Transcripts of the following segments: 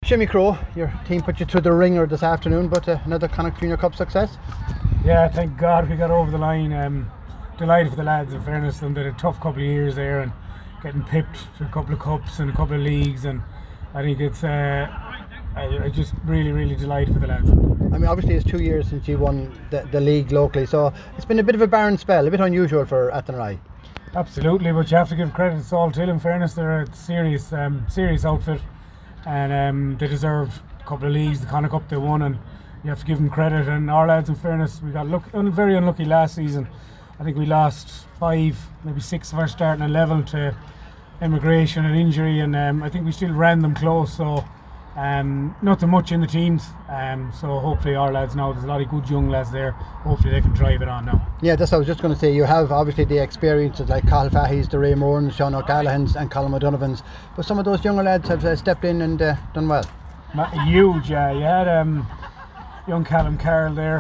Jimmy Crowe, your team put you through the ringer this afternoon, but another Connacht Junior Cup success. Yeah, thank God we got over the line. Delighted for the lads, in fairness. They had a tough couple of years there and getting pipped to a couple of cups and a couple of leagues, and I think it's I just really delighted for the lads. I mean, obviously it's 2 years since you won the league locally, so it's been a bit of a barren spell, a bit unusual for Athenry. Absolutely, but you have to give credit to all Till. In fairness, they're a serious outfit, and they deserved a couple of leagues. The Connacht Cup they won, and you have to give them credit. And our lads, in fairness, we got very unlucky last season. I think we lost 5, maybe 6 of our starting 11 to immigration and injury, and I think we still ran them close. So nothing much in the teams. So hopefully our lads now, there's a lot of good young lads there. Hopefully they can drive it on now. Yeah, that's what I was just going to say. You have obviously the experiences like Carl Fahey's, the Ray Morans, Sean O'Callaghan's and Colin O'Donovan's, but some of those younger lads have stepped in and done well. Huge, yeah. You had young Callum Carroll there.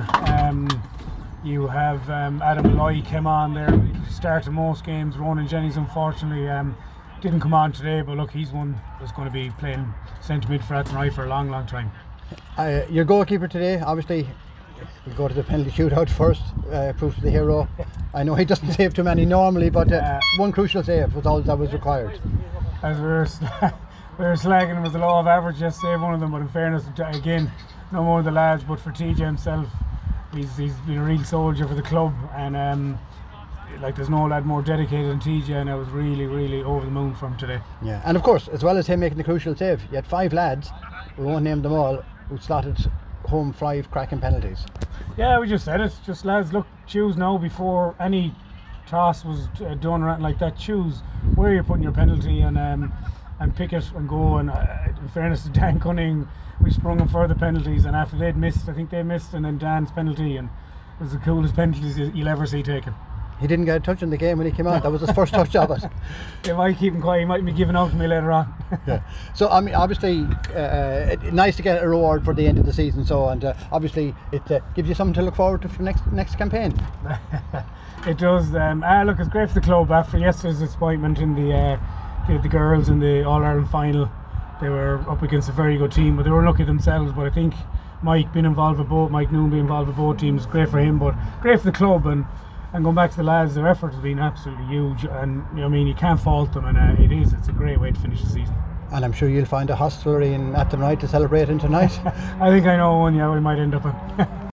You have Adam Malloy came on there, started most games. Ronan Jennings unfortunately didn't come on today, but look, he's one that's going to be playing centre mid for Athenry for a long time. Your goalkeeper today, obviously, we'll go to the penalty shootout first, proved to the hero. I know he doesn't save too many normally, but one crucial save was all that was required. As we were slagging him as the law of average, just save one of them, but in fairness, again, no more of the lads, but for TJ himself, he's been a real soldier for the club, and there's no lad more dedicated than TJ, and I was really over the moon for him today. Yeah, and of course, as well as him making the crucial save, you had 5 lads, we won't name them all, who slotted home 5 cracking penalties. Yeah, we just said it. Just lads, look, choose now before any toss was done or anything like that. Choose where you're putting your penalty and pick it and go. And in fairness to Dan Cunning, we sprung him for the penalties, and after they'd missed, I think they missed, and then Dan's penalty, and it was the coolest penalties you'll ever see taken. He didn't get a touch in the game when he came out. That was his first touch of it. They might keep him quiet. He might be giving out to me later on. Yeah. So I mean, obviously, nice to get a reward for the end of the season. So, and obviously, it gives you something to look forward to for next campaign. It does. Look, it's great for the club after yesterday's disappointment in the girls in the All Ireland final. They were up against a very good team, but they were lucky themselves. But I think Mike being involved with both, Mike Noon being involved with both teams, great for him, but great for the club. And going back to the lads, their effort has been absolutely huge, and you can't fault them, and it's a great way to finish the season. And I'm sure you'll find a hostelry in Athenry to celebrate in tonight. I think I know one, yeah, we might end up in.